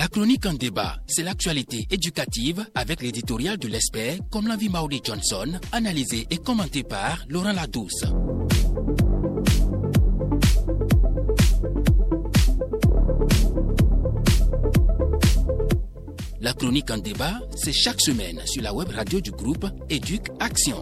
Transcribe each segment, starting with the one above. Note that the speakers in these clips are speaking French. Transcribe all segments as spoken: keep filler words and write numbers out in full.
La chronique en débat, c'est l'actualité éducative avec l'éditorial de l'expert comme l'envie Maudie Johnson, analysé et commenté par Laurent Ladouce. La chronique en débat, c'est chaque semaine sur la web radio du groupe Éduc Action.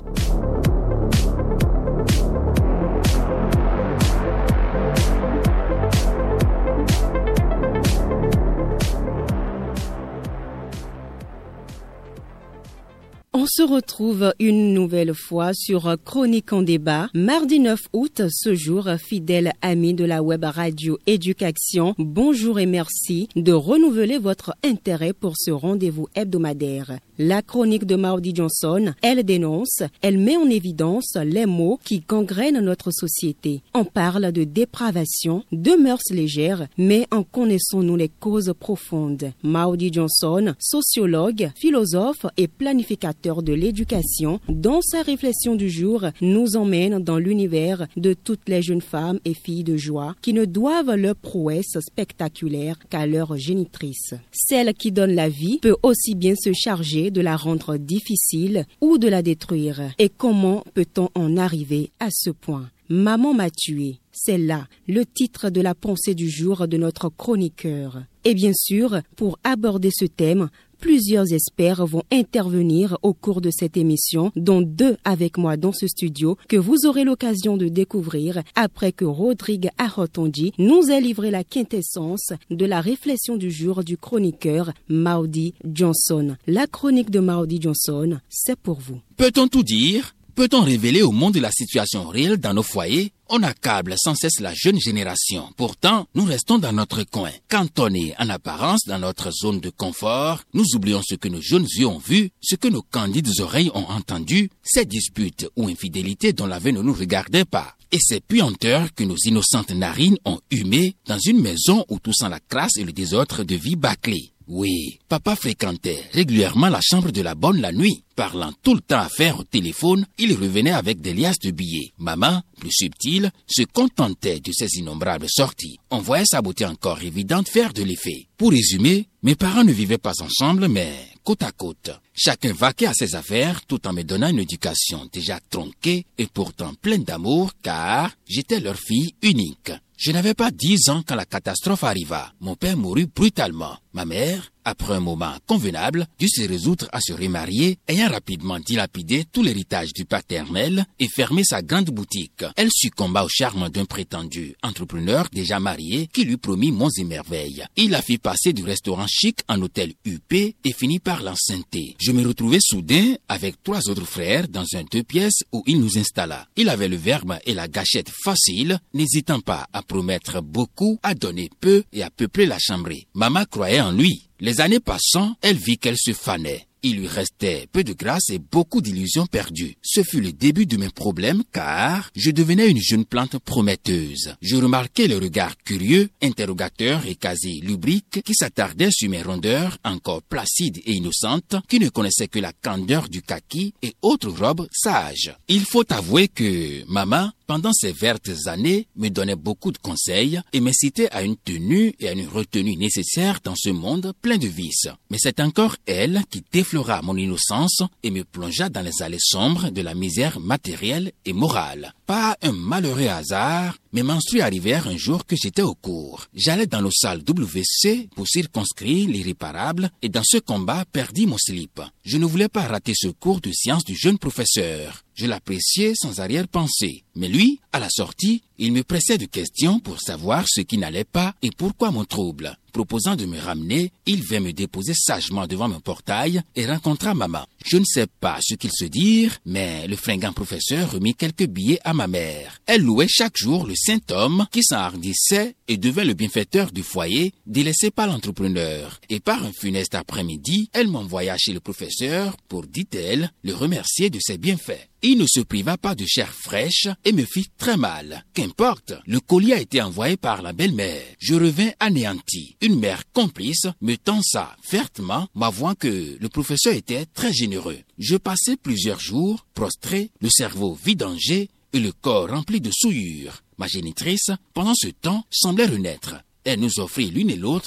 On se retrouve une nouvelle fois sur Chronique en débat. Mardi neuf août, ce jour, fidèle ami de la web radio Éducation, bonjour et merci de renouveler votre intérêt pour ce rendez-vous hebdomadaire. La chronique de Maudie Johnson, elle dénonce, elle met en évidence les maux qui gangrènent notre société. On parle de dépravation, de mœurs légères, mais en connaissons-nous les causes profondes? Maudie Johnson, sociologue, philosophe et planificateur de l'éducation, dans sa réflexion du jour, nous emmène dans l'univers de toutes les jeunes femmes et filles de joie qui ne doivent leur prouesse spectaculaire qu'à leur génitrice. Celle qui donne la vie peut aussi bien se charger de la rendre difficile ou de la détruire. Et comment peut-on en arriver à ce point? Maman m'a tué. C'est là le titre de la pensée du jour de notre chroniqueur. Et bien sûr, pour aborder ce thème, plusieurs experts vont intervenir au cours de cette émission, dont deux avec moi dans ce studio, que vous aurez l'occasion de découvrir après que Rodrigue Arotondi nous ait livré la quintessence de la réflexion du jour du chroniqueur Maudie Johnson. La chronique de Maudie Johnson, c'est pour vous. Peut-on tout dire? Peut-on révéler au monde la situation réelle dans nos foyers? On accable sans cesse la jeune génération. Pourtant, nous restons dans notre coin. Cantonnés en apparence dans notre zone de confort, nous oublions ce que nos jeunes yeux ont vu, ce que nos candides oreilles ont entendu, ces disputes ou infidélités dont la vie ne nous regardait pas. Et ces puanteurs que nos innocentes narines ont humées dans une maison où tout sent la crasse et le désordre de vie bâclée. Oui, papa fréquentait régulièrement la chambre de la bonne la nuit. Parlant tout le temps à faire au téléphone, il revenait avec des liasses de billets. Maman, plus subtile, se contentait de ces innombrables sorties. On voyait sa beauté encore évidente faire de l'effet. Pour résumer, mes parents ne vivaient pas ensemble, mais côte à côte. Chacun vaquait à ses affaires tout en me donnant une éducation déjà tronquée et pourtant pleine d'amour, car j'étais leur fille unique. Je n'avais pas dix ans quand la catastrophe arriva. Mon père mourut brutalement. Ma mère, après un moment convenable, dut se résoudre à se remarier, ayant rapidement dilapidé tout l'héritage du paternel et fermé sa grande boutique. Elle succomba au charme d'un prétendu entrepreneur déjà marié qui lui promit monts et merveilles. Il la fit passer du restaurant chic en hôtel huppé et finit par l'enceinte. Je me retrouvai soudain avec trois autres frères dans un deux pièces où il nous installa. Il avait le verbe et la gâchette facile, n'hésitant pas à promettre beaucoup, à donner peu et à peupler la chambrée. Maman croyait en lui. Les années passant, elle vit qu'elle se fanait. Il lui restait peu de grâce et beaucoup d'illusions perdues. Ce fut le début de mes problèmes car je devenais une jeune plante prometteuse. Je remarquais le regard curieux, interrogateur et quasi lubrique qui s'attardait sur mes rondeurs encore placides et innocentes qui ne connaissaient que la candeur du kaki et autres robes sages. Il faut avouer que maman, pendant ces vertes années, me donnait beaucoup de conseils et m'incitait à une tenue et à une retenue nécessaires dans ce monde plein de vices. Mais c'est encore elle qui déflora mon innocence et me plongea dans les allées sombres de la misère matérielle et morale. Pas un malheureux hasard, mes menstrues arrivèrent un jour que j'étais au cours. J'allais dans nos salles W C pour circonscrire l'irréparable et dans ce combat perdis mon slip. Je ne voulais pas rater ce cours de sciences du jeune professeur. Je l'appréciais sans arrière-pensée. Mais lui, à la sortie, il me pressait de questions pour savoir ce qui n'allait pas et pourquoi mon trouble. Proposant de me ramener, il vint me déposer sagement devant mon portail et rencontra maman. Je ne sais pas ce qu'ils se dirent, mais le fringant professeur remit quelques billets à ma mère. Elle louait chaque jour le saint homme qui s'enhardissait et devint le bienfaiteur du foyer, délaissé par l'entrepreneur. Et par un funeste après-midi, elle m'envoya chez le professeur pour, dit-elle, le remercier de ses bienfaits. Il ne se priva pas de chair fraîche et me fit très mal. Qu'importe, le colis a été envoyé par la belle-mère. Je revins anéanti. Une mère complice me tensa fertement, m'avouant que le professeur était très généreux. Je passai plusieurs jours prostré, le cerveau vidangé et le corps rempli de souillures. Ma génitrice, pendant ce temps, semblait renaître. Elle nous offrit l'une et l'autre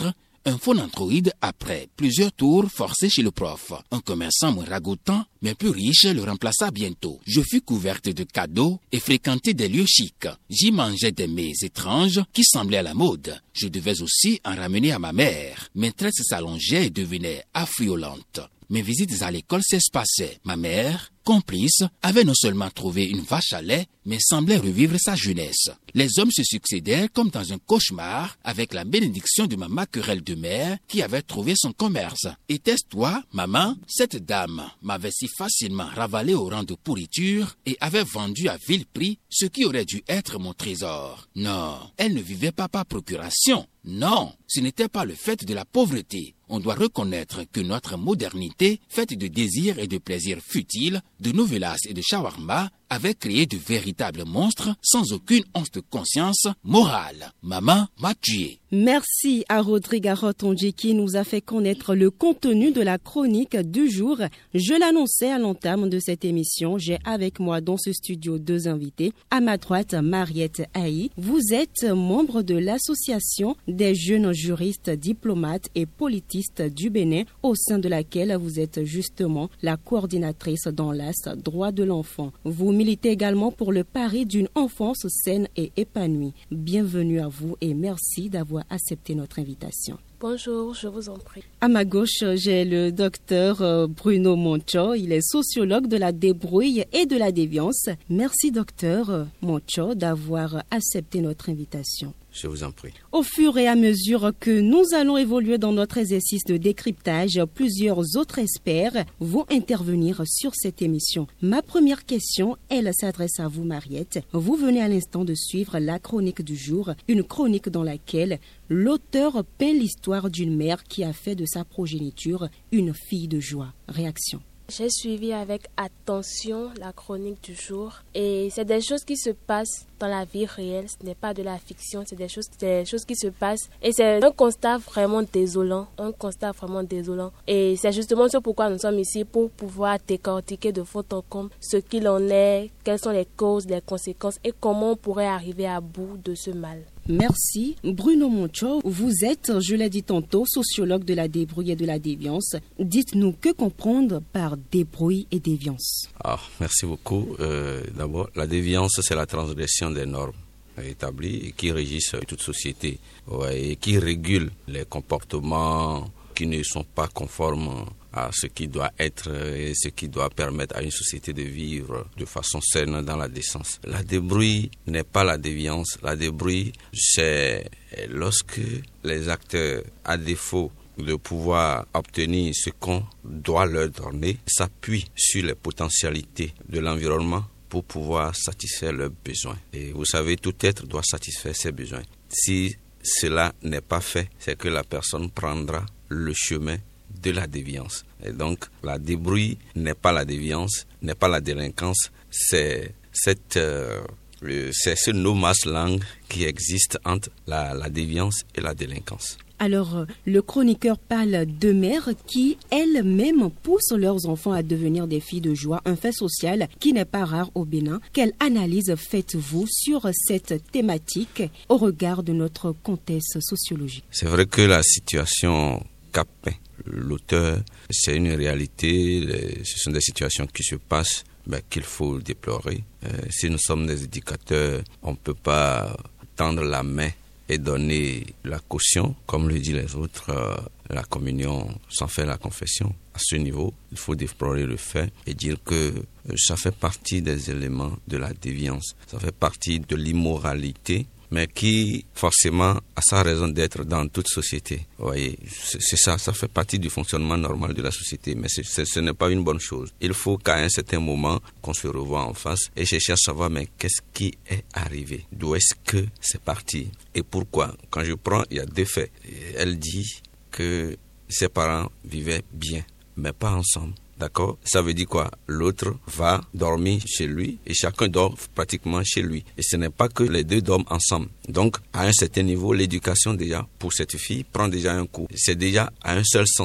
Un phone Android après plusieurs tours forcés chez le prof. Un commerçant moins ragoûtant, mais plus riche, le remplaça bientôt. Je fus couverte de cadeaux et fréquentais des lieux chics. J'y mangeais des mets étranges qui semblaient à la mode. Je devais aussi en ramener à ma mère. Maîtresse s'allongeait et devenait affriolante. Mes visites à l'école s'espaçaient. Ma mère, complice, avait non seulement trouvé une vache à lait, mais semblait revivre sa jeunesse. Les hommes se succédèrent comme dans un cauchemar, avec la bénédiction de ma querelle de mère qui avait trouvé son commerce. Était-ce toi, maman? Cette dame m'avait si facilement ravalé au rang de pourriture et avait vendu à vil prix ce qui aurait dû être mon trésor. Non, elle ne vivait pas par procuration. Non, ce n'était pas le fait de la pauvreté. On doit reconnaître que notre modernité, faite de désirs et de plaisirs futiles, de novelas et de shawarma, avait créé de véritables monstres sans aucune once de conscience morale. Maman m'a tué. Merci à Rodrigue Arotonji qui nous a fait connaître le contenu de la chronique du jour. Je l'annonçais à l'entame de cette émission. J'ai avec moi dans ce studio deux invités. À ma droite, Mariette Haï. Vous êtes membre de l'association des jeunes juristes, diplomates et politistes du Bénin, au sein de laquelle vous êtes justement la coordinatrice dans l'A S Droits de l'enfant. Vous militez également pour le pari d'une enfance saine et épanouie. Bienvenue à vous et merci d'avoir accepté notre invitation. Bonjour, je vous en prie. À ma gauche, j'ai le docteur Bruno Moncho. Il est sociologue de la débrouille et de la déviance. Merci, docteur Moncho, d'avoir accepté notre invitation. Je vous en prie. Au fur et à mesure que nous allons évoluer dans notre exercice de décryptage, plusieurs autres experts vont intervenir sur cette émission. Ma première question, elle s'adresse à vous, Mariette. Vous venez à l'instant de suivre la chronique du jour, une chronique dans laquelle l'auteur peint l'histoire d'une mère qui a fait de sa progéniture une fille de joie. Réaction. J'ai suivi avec attention la chronique du jour et c'est des choses qui se passent dans la vie réelle, ce n'est pas de la fiction, c'est des choses, des choses qui se passent et c'est un constat vraiment désolant, un constat vraiment désolant et c'est justement ce pourquoi nous sommes ici pour pouvoir décortiquer de fond en comble ce qu'il en est, quelles sont les causes, les conséquences et comment on pourrait arriver à bout de ce mal. Merci. Bruno Moncho, vous êtes, je l'ai dit tantôt, sociologue de la débrouille et de la déviance. Dites-nous, que comprendre par débrouille et déviance? Ah, merci beaucoup. Euh, d'abord, la déviance, c'est la transgression des normes établies et qui régissent toute société, ouais, et qui régulent les comportements qui ne sont pas conformes à ce qui doit être et ce qui doit permettre à une société de vivre de façon saine dans la décence. La débrouille n'est pas la déviance. La débrouille, c'est lorsque les acteurs, à défaut de pouvoir obtenir ce qu'on doit leur donner, s'appuient sur les potentialités de l'environnement pour pouvoir satisfaire leurs besoins. Et vous savez, tout être doit satisfaire ses besoins. Si cela n'est pas fait, c'est que la personne prendra le chemin de la déviance. Et donc, la débrouille n'est pas la déviance, n'est pas la délinquance, c'est cette, euh, le, c'est ce no mass langue qui existe entre la, la déviance et la délinquance. Alors, le chroniqueur parle de mères qui, elles-mêmes, poussent leurs enfants à devenir des filles de joie, un fait social qui n'est pas rare au Bénin. Quelle analyse faites-vous sur cette thématique au regard de notre contexte sociologique? C'est vrai que la situation qu'a peint l'auteur, c'est une réalité, ce sont des situations qui se passent, mais qu'il faut déplorer. Euh, si nous sommes des éducateurs, on ne peut pas tendre la main et donner la caution, comme le disent les autres, euh, la communion sans faire la confession. À ce niveau, il faut déplorer le fait et dire que euh, ça fait partie des éléments de la déviance, ça fait partie de l'immoralité, mais qui forcément a sa raison d'être dans toute société. Vous voyez, c'est, c'est ça, ça fait partie du fonctionnement normal de la société, mais c'est, c'est, ce n'est pas une bonne chose. Il faut qu'à un certain moment, qu'on se revoie en face et chercher à savoir, mais qu'est-ce qui est arrivé? D'où est-ce que c'est parti? Et pourquoi? Quand je prends, il y a deux faits. Elle dit que ses parents vivaient bien, mais pas ensemble. D'accord? Ça veut dire quoi? L'autre va dormir chez lui et chacun dort pratiquement chez lui. Et ce n'est pas que les deux dorment ensemble. Donc, à un certain niveau, l'éducation déjà pour cette fille prend déjà un coup. C'est déjà à un seul sens.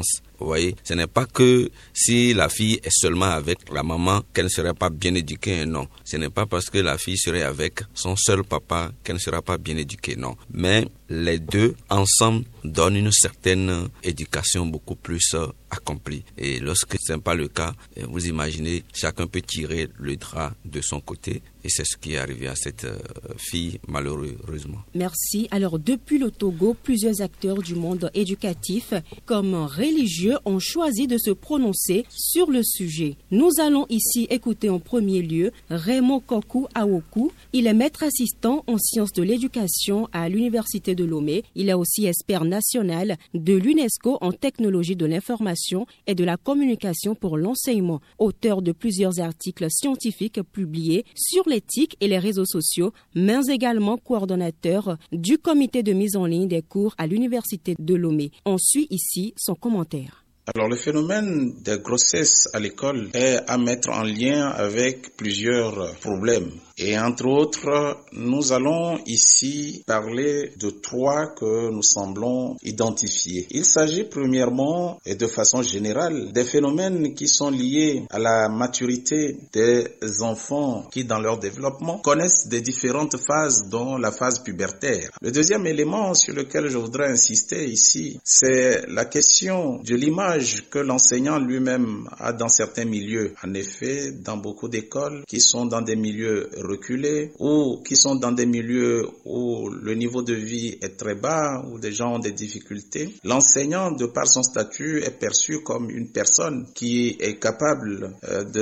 Vous voyez, ce n'est pas que si la fille est seulement avec la maman qu'elle ne serait pas bien éduquée, non. Ce n'est pas parce que la fille serait avec son seul papa qu'elle ne sera pas bien éduquée, non. Mais les deux ensemble donnent une certaine éducation beaucoup plus euh, accomplie. Et lorsque ce n'est pas le cas, vous imaginez, chacun peut tirer le drap de son côté. Et c'est ce qui est arrivé à cette euh, fille, malheureusement. Merci. Alors, depuis le Togo, plusieurs acteurs du monde éducatif, comme religieux, ont choisi de se prononcer sur le sujet. Nous allons ici écouter en premier lieu Raymond Kokou Awoku. Il est maître assistant en sciences de l'éducation à l'Université de Lomé. Il est aussi expert national de l'UNESCO en technologie de l'information et de la communication pour l'enseignement. Auteur de plusieurs articles scientifiques publiés sur l'éthique et les réseaux sociaux, mais également coordonnateur du comité de mise en ligne des cours à l'Université de Lomé. On suit ici son commentaire. Alors, le phénomène des grossesses à l'école est à mettre en lien avec plusieurs problèmes. Et entre autres, nous allons ici parler de trois que nous semblons identifier. Il s'agit premièrement et de façon générale des phénomènes qui sont liés à la maturité des enfants qui, dans leur développement, connaissent des différentes phases, dont la phase pubertaire. Le deuxième élément sur lequel je voudrais insister ici, c'est la question de l'image que l'enseignant lui-même a dans certains milieux. En effet, dans beaucoup d'écoles qui sont dans des milieux reculés ou qui sont dans des milieux où le niveau de vie est très bas, où des gens ont des difficultés, l'enseignant, de par son statut, est perçu comme une personne qui est capable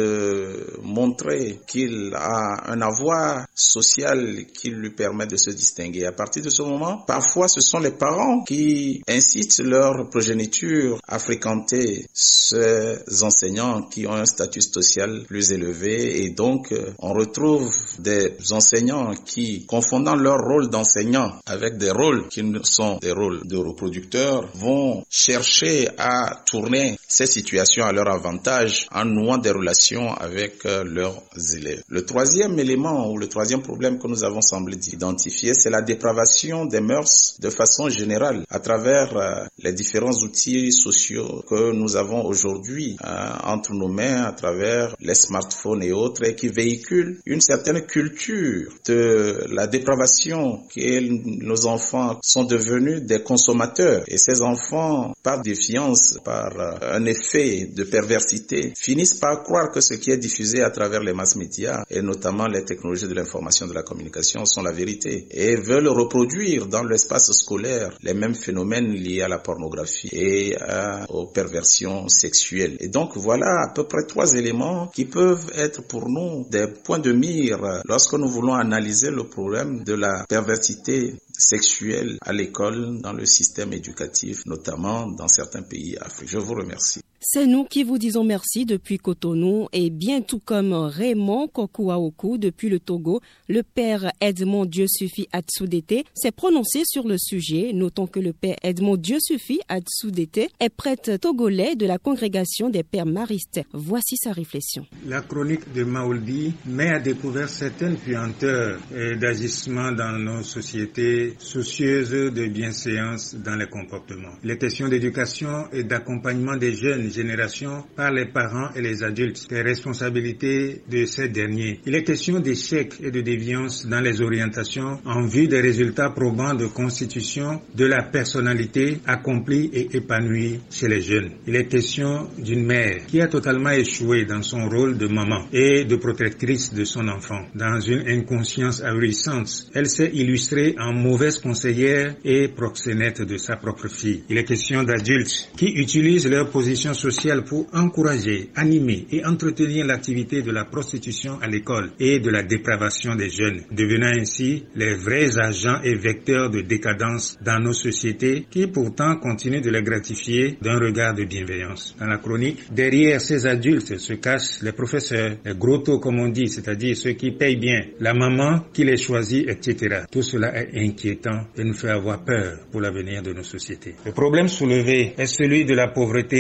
de montrer qu'il a un avoir social qui lui permet de se distinguer. À partir de ce moment, parfois ce sont les parents qui incitent leur progéniture à fréquenter ces enseignants qui ont un statut social plus élevé, et donc on retrouve des enseignants qui, confondant leur rôle d'enseignant avec des rôles qui sont des rôles de reproducteurs, vont chercher à tourner ces situations à leur avantage en nouant des relations avec leurs élèves. Le troisième élément ou le troisième problème que nous avons semblé identifier, c'est la dépravation des mœurs de façon générale à travers les différents outils sociaux que nous avons aujourd'hui hein, entre nos mains à travers les smartphones et autres, et qui véhiculent une certaine culture de la dépravation, que nos enfants sont devenus des consommateurs, et ces enfants, par défiance, par un effet de perversité, finissent par croire que ce qui est diffusé à travers les mass médias et notamment les technologies de l'information et de la communication sont la vérité, et veulent reproduire dans l'espace scolaire les mêmes phénomènes liés à la pornographie et à, aux perversions sexuelles. Et donc voilà à peu près trois éléments qui peuvent être pour nous des points de mire lorsque nous voulons analyser le problème de la perversité sexuelle à l'école, dans le système éducatif, notamment dans certains pays africains. Je vous remercie. C'est nous qui vous disons merci depuis Cotonou, et bien tout comme Raymond Kokou Awoku depuis le Togo, le père Edmond Dieu-Suffit Atsudete s'est prononcé sur le sujet. Notons que le père Edmond Dieu-Suffit Atsudete est prêtre togolais de la congrégation des pères maristes. Voici sa réflexion. La chronique de Maouldi met à découvert certaines puanteurs d'agissement dans nos sociétés soucieuses de bienséance dans les comportements. Les questions d'éducation et d'accompagnement des jeunes générations par les parents et les adultes, les responsabilités de ces derniers. Il est question d'échec et de déviance dans les orientations en vue des résultats probants de constitution de la personnalité accomplie et épanouie chez les jeunes. Il est question d'une mère qui a totalement échoué dans son rôle de maman et de protectrice de son enfant. Dans une inconscience ahurissante, elle s'est illustrée en mauvaise conseillère et proxénète de sa propre fille. Il est question d'adultes qui utilisent leur position sociale pour encourager, animer et entretenir l'activité de la prostitution à l'école et de la dépravation des jeunes, devenant ainsi les vrais agents et vecteurs de décadence dans nos sociétés qui pourtant continuent de les gratifier d'un regard de bienveillance. Dans la chronique, derrière ces adultes se cachent les professeurs, les gros taux comme on dit, c'est-à-dire ceux qui payent bien, la maman qui les choisit, et cetera. Tout cela est inquiétant et nous fait avoir peur pour l'avenir de nos sociétés. Le problème soulevé est celui de la pauvreté mentale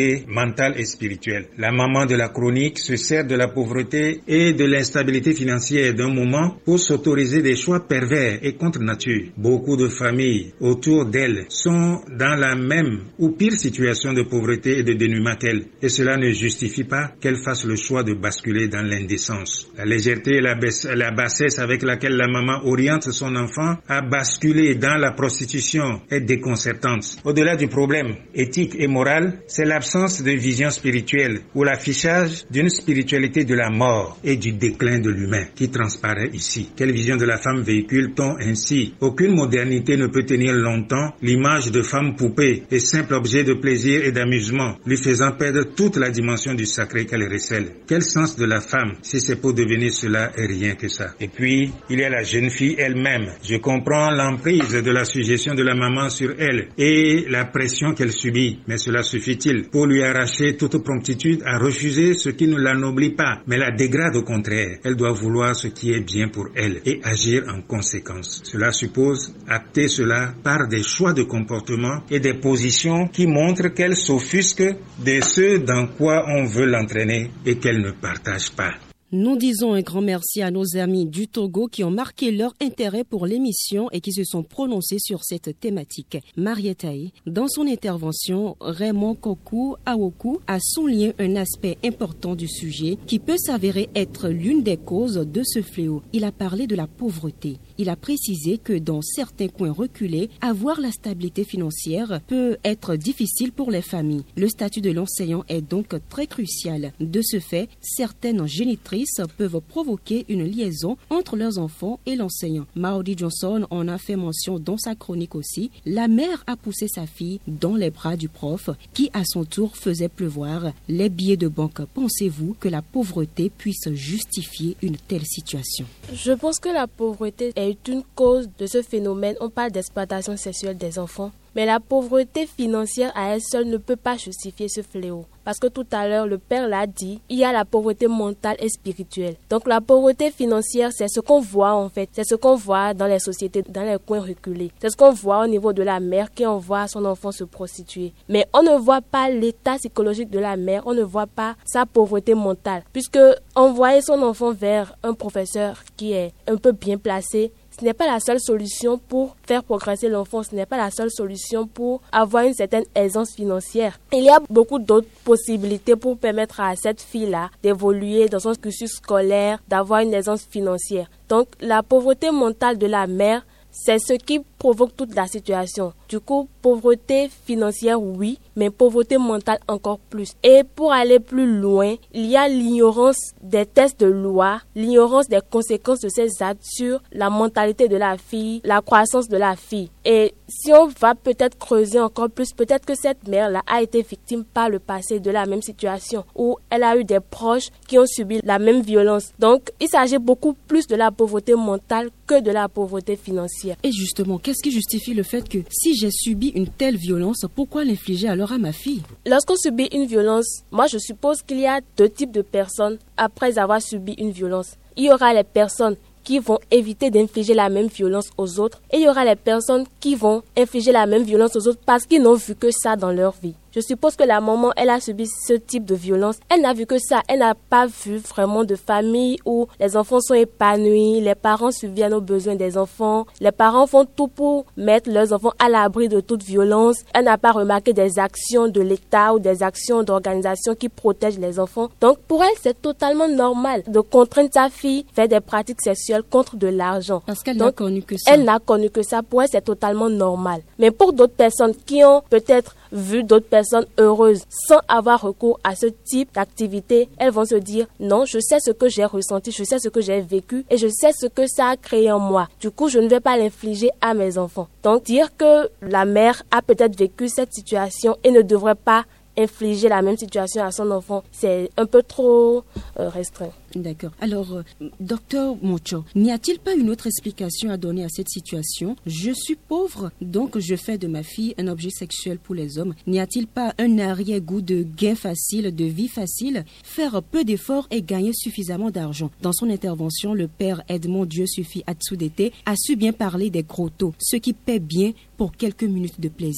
mentale et spirituelle. La maman de la chronique se sert de la pauvreté et de l'instabilité financière d'un moment pour s'autoriser des choix pervers et contre nature. Beaucoup de familles autour d'elle sont dans la même ou pire situation de pauvreté et de dénuement qu'elle, et cela ne justifie pas qu'elle fasse le choix de basculer dans l'indécence. La légèreté et la, baisse, la bassesse avec laquelle la maman oriente son enfant à basculer dans la prostitution est déconcertante. Au-delà du problème éthique et moral, c'est l'absence de vision spirituelle ou l'affichage d'une spiritualité de la mort et du déclin de l'humain qui transparaît ici. Quelle vision de la femme véhicule-t-on ainsi? Aucune modernité ne peut tenir longtemps l'image de femme poupée et simple objet de plaisir et d'amusement, lui faisant perdre toute la dimension du sacré qu'elle recèle. Quel sens de la femme si c'est pour devenir cela et rien que ça? Et puis, il y a la jeune fille elle-même. Je comprends l'emprise de la suggestion de la maman sur elle et la pression qu'elle subit, mais cela suffit-il pour lui arracher toute promptitude à refuser ce qui ne l'anoblit pas, mais la dégrade au contraire? Elle doit vouloir ce qui est bien pour elle et agir en conséquence. Cela suppose acter cela par des choix de comportement et des positions qui montrent qu'elle s'offusque de ce dans quoi on veut l'entraîner et qu'elle ne partage pas. Nous disons un grand merci à nos amis du Togo qui ont marqué leur intérêt pour l'émission et qui se sont prononcés sur cette thématique. Marietaï, dans son intervention, Raymond Kokou Awoku a souligné un aspect important du sujet qui peut s'avérer être l'une des causes de ce fléau. Il a parlé de la pauvreté. Il a précisé que dans certains coins reculés, avoir la stabilité financière peut être difficile pour les familles. Le statut de l'enseignant est donc très crucial. De ce fait, certaines génitrices peuvent provoquer une liaison entre leurs enfants et l'enseignant. Maudie Johnson en a fait mention dans sa chronique aussi. La mère a poussé sa fille dans les bras du prof qui à son tour faisait pleuvoir les billets de banque. Pensez-vous que la pauvreté puisse justifier une telle situation? Je pense que la pauvreté est une cause de ce phénomène. On parle d'exploitation sexuelle des enfants. Mais la pauvreté financière à elle seule ne peut pas justifier ce fléau. Parce que tout à l'heure, le père l'a dit, il y a la pauvreté mentale et spirituelle. Donc la pauvreté financière, c'est ce qu'on voit en fait. C'est ce qu'on voit dans les sociétés, dans les coins reculés. C'est ce qu'on voit au niveau de la mère qui envoie son enfant se prostituer. Mais on ne voit pas l'état psychologique de la mère, on ne voit pas sa pauvreté mentale. Puisque envoyer son enfant vers un professeur qui est un peu bien placé, ce n'est pas la seule solution pour faire progresser l'enfant, ce n'est pas la seule solution pour avoir une certaine aisance financière. Il y a beaucoup d'autres possibilités pour permettre à cette fille-là d'évoluer dans son cursus scolaire, d'avoir une aisance financière. Donc, la pauvreté mentale de la mère, c'est ce qui provoque toute la situation. Du coup, pauvreté financière, oui, mais pauvreté mentale encore plus. Et pour aller plus loin, il y a l'ignorance des tests de loi, l'ignorance des conséquences de ces actes sur la mentalité de la fille, la croissance de la fille. Et si on va peut-être creuser encore plus, peut-être que cette mère-là a été victime par le passé de la même situation, où elle a eu des proches qui ont subi la même violence. Donc, il s'agit beaucoup plus de la pauvreté mentale que de la pauvreté financière. Et justement, qu'est-ce qui justifie le fait que si j'ai subi une telle violence, pourquoi l'infliger alors à ma fille? Lorsqu'on subit une violence, moi je suppose qu'il y a deux types de personnes après avoir subi une violence. Il y aura les personnes qui vont éviter d'infliger la même violence aux autres et il y aura les personnes qui vont infliger la même violence aux autres parce qu'ils n'ont vu que ça dans leur vie. Je suppose que la maman, elle a subi ce type de violence. Elle n'a vu que ça. Elle n'a pas vu vraiment de famille où les enfants sont épanouis, les parents subviennent aux besoins des enfants. Les parents font tout pour mettre leurs enfants à l'abri de toute violence. Elle n'a pas remarqué des actions de l'État ou des actions d'organisations qui protègent les enfants. Donc, pour elle, c'est totalement normal de contraindre sa fille à faire des pratiques sexuelles contre de l'argent. Parce qu'elle Donc, n'a connu que ça. Elle n'a connu que ça. Pour elle, c'est totalement normal. Mais pour d'autres personnes qui ont peut-être vu d'autres personnes heureuses sans avoir recours à ce type d'activité, elles vont se dire non, je sais ce que j'ai ressenti, je sais ce que j'ai vécu et je sais ce que ça a créé en moi. Du coup, je ne vais pas l'infliger à mes enfants. Donc, dire que la mère a peut-être vécu cette situation et ne devrait pas infliger la même situation à son enfant, c'est un peu trop euh, restreint. D'accord. Alors, euh, docteur Mocho, n'y a-t-il pas une autre explication à donner à cette situation? Je suis pauvre, donc je fais de ma fille un objet sexuel pour les hommes. N'y a-t-il pas un arrière-goût de gain facile, de vie facile? Faire peu d'efforts et gagner suffisamment d'argent. Dans son intervention, le père Edmond Dieu suffit Atsudete a su bien parler des gros taux, ce qui paie bien pour quelques minutes de plaisir.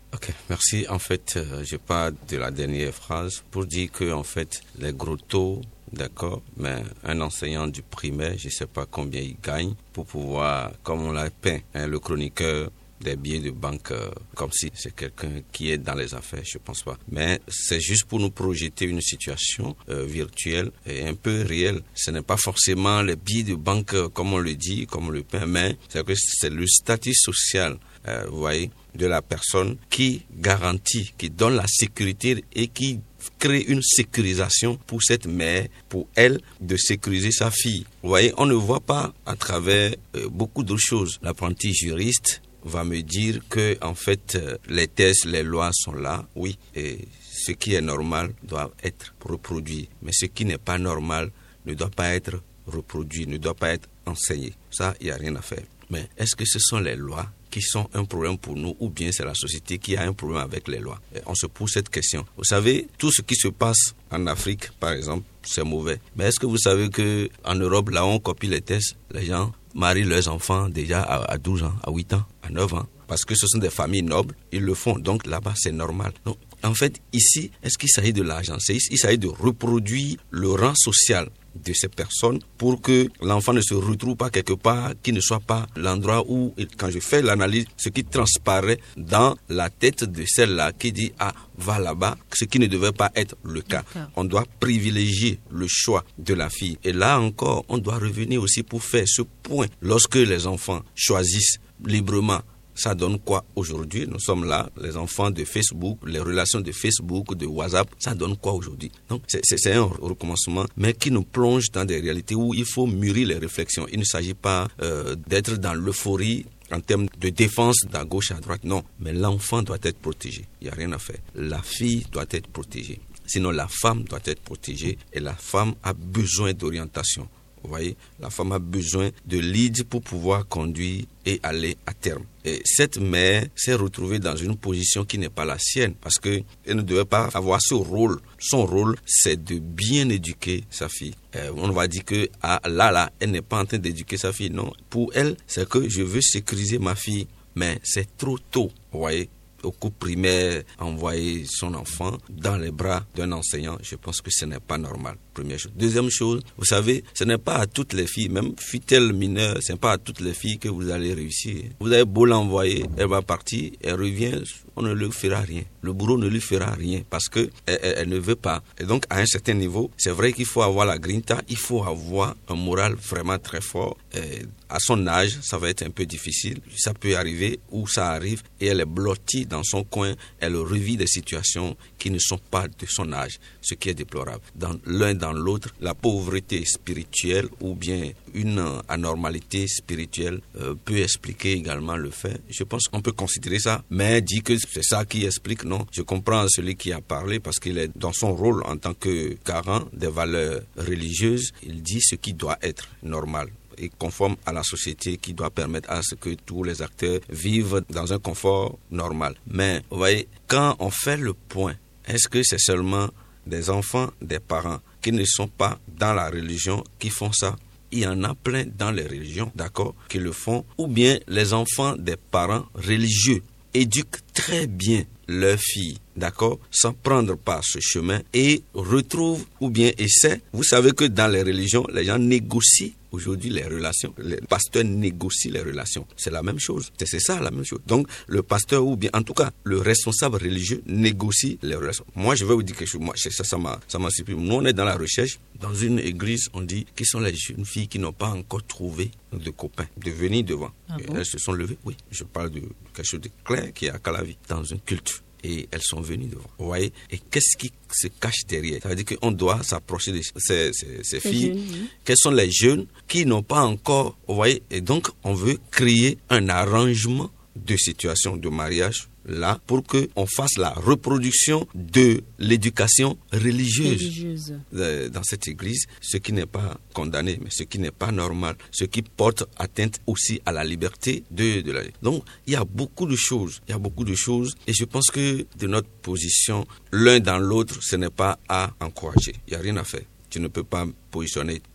Ok, merci. En fait, euh, je parle de la dernière phrase pour dire que, en fait, les gros taux, d'accord, mais un enseignant du primaire, je ne sais pas combien il gagne pour pouvoir, comme on l'a peint, hein, le chroniqueur des billets de banque, euh, comme si c'est quelqu'un qui est dans les affaires, je pense pas. Mais c'est juste pour nous projeter une situation euh, virtuelle et un peu réelle. Ce n'est pas forcément les billets de banque, euh, comme on le dit, comme on le peint, mais c'est que c'est le statut social, euh, vous voyez, de la personne qui garantit, qui donne la sécurité et qui crée une sécurisation pour cette mère, pour elle, de sécuriser sa fille. Vous voyez, on ne voit pas à travers euh, beaucoup d'autres choses. L'apprenti juriste va me dire que, en fait, euh, les tests, les lois sont là, oui, et ce qui est normal doit être reproduit. Mais ce qui n'est pas normal ne doit pas être reproduit, ne doit pas être enseigné. Ça, il n'y a rien à faire. Mais est-ce que ce sont les lois qui sont un problème pour nous ou bien c'est la société qui a un problème avec les lois? Et on se pose cette question. Vous savez, tout ce qui se passe en Afrique, par exemple, c'est mauvais. Mais est-ce que vous savez qu'en Europe, là on copie les tests, les gens marient leurs enfants déjà à douze ans, à huit ans, à neuf ans, parce que ce sont des familles nobles, ils le font, donc là-bas c'est normal. Donc, en fait, ici, est-ce qu'il s'agit de l'argent? Il s'agit de reproduire le rang social de ces personnes pour que l'enfant ne se retrouve pas quelque part qui ne soit pas l'endroit où, quand je fais l'analyse, ce qui transparaît dans la tête de celle-là qui dit « Ah, va là-bas », ce qui ne devait pas être le cas. On doit privilégier le choix de la fille. Et là encore, on doit revenir aussi pour faire ce point. Lorsque les enfants choisissent librement, ça donne quoi aujourd'hui? Nous sommes là, les enfants de Facebook, les relations de Facebook, de WhatsApp, ça donne quoi aujourd'hui? Donc, c'est, c'est, c'est un recommencement, mais qui nous plonge dans des réalités où il faut mûrir les réflexions. Il ne s'agit pas euh, d'être dans l'euphorie en termes de défense d'à gauche à droite, non. Mais l'enfant doit être protégé, il n'y a rien à faire. La fille doit être protégée. Sinon, la femme doit être protégée et la femme a besoin d'orientation. Vous voyez, la femme a besoin de lead pour pouvoir conduire et aller à terme. Et cette mère s'est retrouvée dans une position qui n'est pas la sienne parce qu'elle ne devait pas avoir ce rôle. Son rôle, c'est de bien éduquer sa fille. Euh, on va dire que ah, là, là, elle n'est pas en train d'éduquer sa fille. Non, pour elle, c'est que je veux sécuriser ma fille. Mais c'est trop tôt, vous voyez. Au cours primaire, envoyer son enfant dans les bras d'un enseignant, je pense que ce n'est pas normal. Première chose. Deuxième chose, vous savez, ce n'est pas à toutes les filles, même fut-elle mineure, ce n'est pas à toutes les filles que vous allez réussir. Vous avez beau l'envoyer, elle va partir, elle revient, on ne lui fera rien. Le bourreau ne lui fera rien parce que elle, elle, elle ne veut pas. Et donc, à un certain niveau, c'est vrai qu'il faut avoir la grinta, il faut avoir un moral vraiment très fort. Et à son âge, ça va être un peu difficile. Ça peut arriver où ça arrive et elle est blottie dans son coin. Elle revit des situations qui ne sont pas de son âge, ce qui est déplorable. Dans l'un dans l'autre, la pauvreté spirituelle ou bien une anormalité spirituelle euh, peut expliquer également le fait. Je pense qu'on peut considérer ça, mais dit que c'est ça qui explique, non. Je comprends celui qui a parlé parce qu'il est dans son rôle en tant que garant des valeurs religieuses. Il dit ce qui doit être normal et conforme à la société qui doit permettre à ce que tous les acteurs vivent dans un confort normal. Mais, vous voyez, quand on fait le point, est-ce que c'est seulement des enfants, des parents qui ne sont pas dans la religion qui font ça? Il y en a plein dans les religions, d'accord, qui le font. Ou bien les enfants des parents religieux éduquent très bien leurs filles, d'accord, sans prendre par ce chemin et retrouvent ou bien essaient. Vous savez que dans les religions, les gens négocient aujourd'hui les relations. Les pasteurs négocient les relations. C'est la même chose. C'est, c'est ça la même chose. Donc, le pasteur ou bien, en tout cas, le responsable religieux négocie les relations. Moi, je vais vous dire quelque chose. Moi, ça, ça m'a, ça m'a surpris. Nous, on est dans la recherche. Dans une église, on dit qui sont les jeunes filles qui n'ont pas encore trouvé de copains, de venir devant. Ah bon? Elles se sont levées. Oui, je parle de quelque chose de clair qui est à Calavi, dans un culte. Et elles sont venues devant. Vous voyez? Et qu'est-ce qui se cache derrière? Ça veut dire qu'on doit s'approcher de ces, ces, ces filles. Jeunes, oui. Quels sont les jeunes qui n'ont pas encore... Vous voyez? Et donc, on veut créer un arrangement de situation de mariage là pour qu'on fasse la reproduction de l'éducation religieuse, religieuse. Dans cette église, ce qui n'est pas condamné, mais ce qui n'est pas normal, ce qui porte atteinte aussi à la liberté de, de la... Donc, il y a beaucoup de choses, il y a beaucoup de choses et je pense que de notre position, l'un dans l'autre, ce n'est pas à encourager, il n'y a rien à faire. Tu ne peux pas positionner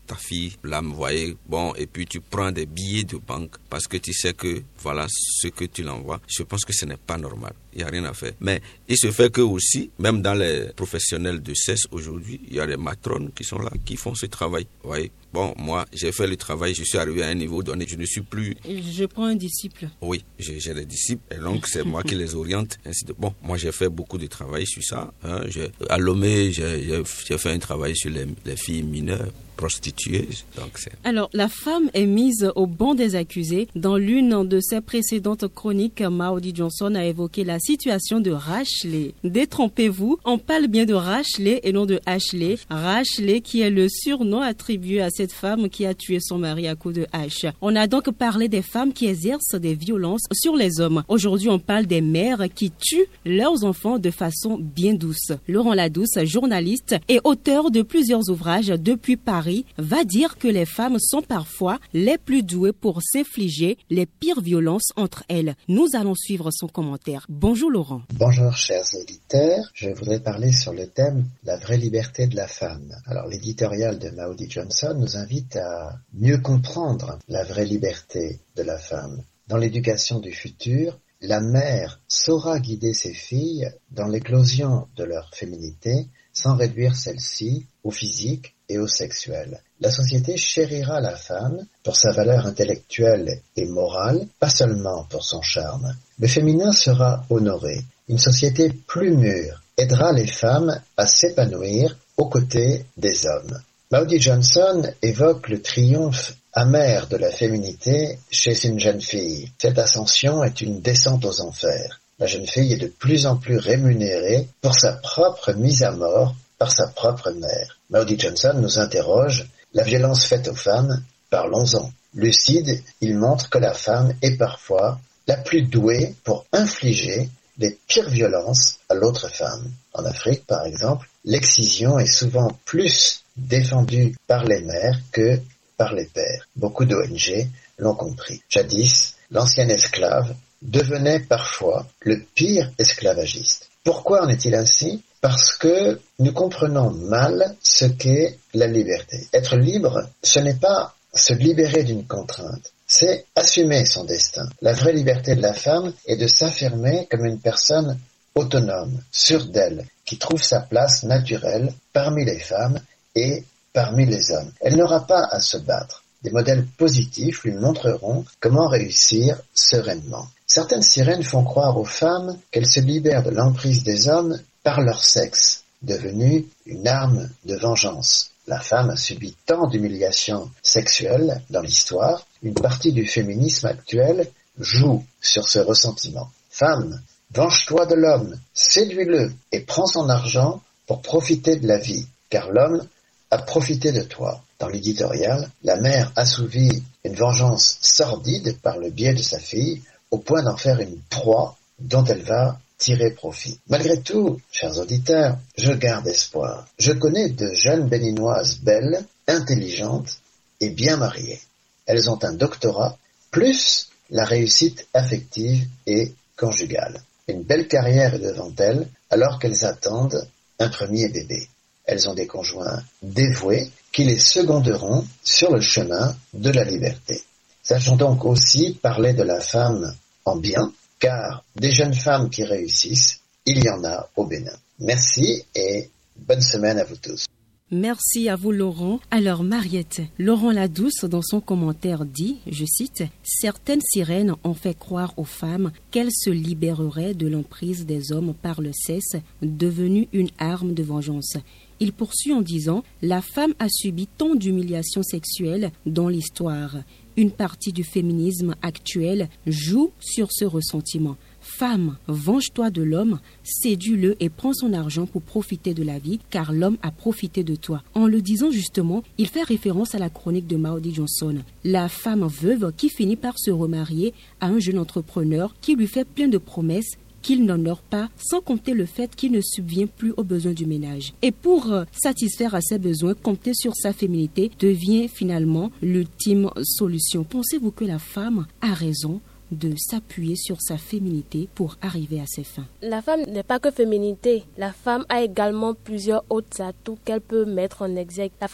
ta fille, là, me voyez, bon, et puis tu prends des billets de banque parce que tu sais que voilà ce que tu l'envoies. Je pense que ce n'est pas normal. Il n'y a rien à faire. Mais il se fait que aussi, même dans les professionnels de C E S aujourd'hui, il y a des matrones qui sont là, qui font ce travail. Vous voyez? Bon, moi, j'ai fait le travail, je suis arrivé à un niveau donné, je ne suis plus... Je prends un disciple. Oui, j'ai, j'ai des disciples, et donc c'est moi qui les oriente. Ainsi de... Bon, moi, j'ai fait beaucoup de travail sur ça. Hein. J'ai... À Lomé, j'ai, j'ai, j'ai fait un travail sur les, les filles mineures prostituées. Donc c'est... Alors, la femme est mise au banc des accusés. Dans l'une de ses précédentes chroniques, Maudie Johnson a évoqué la situation de Rachley. Détrompez-vous, on parle bien de Rachley et non de Ashley. Rachley qui est le surnom attribué à cette femme qui a tué son mari à coups de hache. On a donc parlé des femmes qui exercent des violences sur les hommes. Aujourd'hui, on parle des mères qui tuent leurs enfants de façon bien douce. Laurent Ladouce, journaliste et auteur de plusieurs ouvrages depuis Paris, va dire que les femmes sont parfois les plus douées pour s'infliger les pires violences entre elles. Nous allons suivre son commentaire. Bonjour Laurent. Bonjour chers auditeurs. Je voudrais parler sur le thème « La vraie liberté de la femme ». Alors l'éditorial de Maudie Johnson nous invite à mieux comprendre la vraie liberté de la femme. Dans l'éducation du futur, la mère saura guider ses filles dans l'éclosion de leur féminité sans réduire celle-ci au physique et au sexuel. La société chérira la femme pour sa valeur intellectuelle et morale, pas seulement pour son charme. Le féminin sera honoré. Une société plus mûre aidera les femmes à s'épanouir aux côtés des hommes. Maudie Johnson évoque le triomphe amer de la féminité chez une jeune fille. Cette ascension est une descente aux enfers. La jeune fille est de plus en plus rémunérée pour sa propre mise à mort par sa propre mère. Maudie Johnson nous interroge, la violence faite aux femmes, parlons-en. Lucide, il montre que la femme est parfois la plus douée pour infliger les pires violences à l'autre femme. En Afrique, par exemple, l'excision est souvent plus défendue par les mères que par les pères. Beaucoup d'O N G l'ont compris. Jadis, l'ancien esclave devenait parfois le pire esclavagiste. Pourquoi en est-il ainsi ? Parce que nous comprenons mal ce qu'est la liberté. Être libre, ce n'est pas se libérer d'une contrainte, c'est assumer son destin. La vraie liberté de la femme est de s'affirmer comme une personne autonome, sûre d'elle, qui trouve sa place naturelle parmi les femmes et parmi les hommes. Elle n'aura pas à se battre. Des modèles positifs lui montreront comment réussir sereinement. Certaines sirènes font croire aux femmes qu'elles se libèrent de l'emprise des hommes par leur sexe, devenu une arme de vengeance. La femme a subi tant d'humiliations sexuelles dans l'histoire, une partie du féminisme actuel joue sur ce ressentiment. Femme, venge-toi de l'homme, séduis-le et prends son argent pour profiter de la vie, car l'homme a profité de toi. Dans l'éditorial, la mère assouvit une vengeance sordide par le biais de sa fille, au point d'en faire une proie dont elle va tirer profit. Malgré tout, chers auditeurs, je garde espoir. Je connais de jeunes béninoises belles, intelligentes et bien mariées. Elles ont un doctorat, plus la réussite affective et conjugale. Une belle carrière est devant elles, alors qu'elles attendent un premier bébé. Elles ont des conjoints dévoués qui les seconderont sur le chemin de la liberté. Sachons donc aussi parler de la femme en bien, car des jeunes femmes qui réussissent, il y en a au Bénin. Merci et bonne semaine à vous tous. Merci à vous Laurent. Alors Mariette, Laurent Ladouce dans son commentaire dit, je cite, « Certaines sirènes ont fait croire aux femmes qu'elles se libéreraient de l'emprise des hommes par le sexe, devenu une arme de vengeance. » Il poursuit en disant « La femme a subi tant d'humiliations sexuelles dans l'histoire. Une partie du féminisme actuel joue sur ce ressentiment. Femme, venge-toi de l'homme, séduis-le et prends son argent pour profiter de la vie, car l'homme a profité de toi. » En le disant justement, il fait référence à la chronique de Maudie Johnson. La femme veuve qui finit par se remarier à un jeune entrepreneur qui lui fait plein de promesses qu'il n'honore pas, sans compter le fait qu'il ne subvient plus aux besoins du ménage. Et pour euh, satisfaire à ses besoins, compter sur sa féminité devient finalement l'ultime solution. Pensez-vous que la femme a raison de s'appuyer sur sa féminité pour arriver à ses fins? La femme n'est pas que féminité. La femme a également plusieurs autres atouts qu'elle peut mettre en exergue. La femme a